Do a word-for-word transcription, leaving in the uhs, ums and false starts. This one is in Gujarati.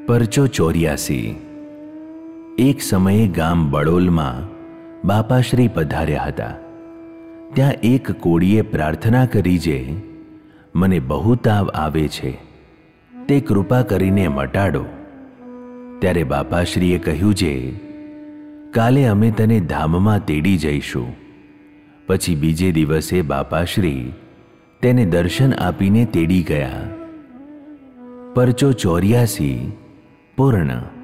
પરચો ચોર્યાસી. એક સમયે ગામ બડોલમાં બાપાશ્રી પધાર્યા હતા. ત્યાં એક કોળીએ પ્રાર્થના કરી, જે મને બહુ તાવ આવે છે, તે કૃપા કરીને મટાડો. ત્યારે બાપાશ્રીએ કહ્યું, જે કાલે અમે તને ધામમાં તેડી જઈશું. પછી બીજે દિવસે બાપાશ્રી તેને દર્શન આપીને તેડી ગયા. પરચો ચોર્યાસી પૂર્ણ.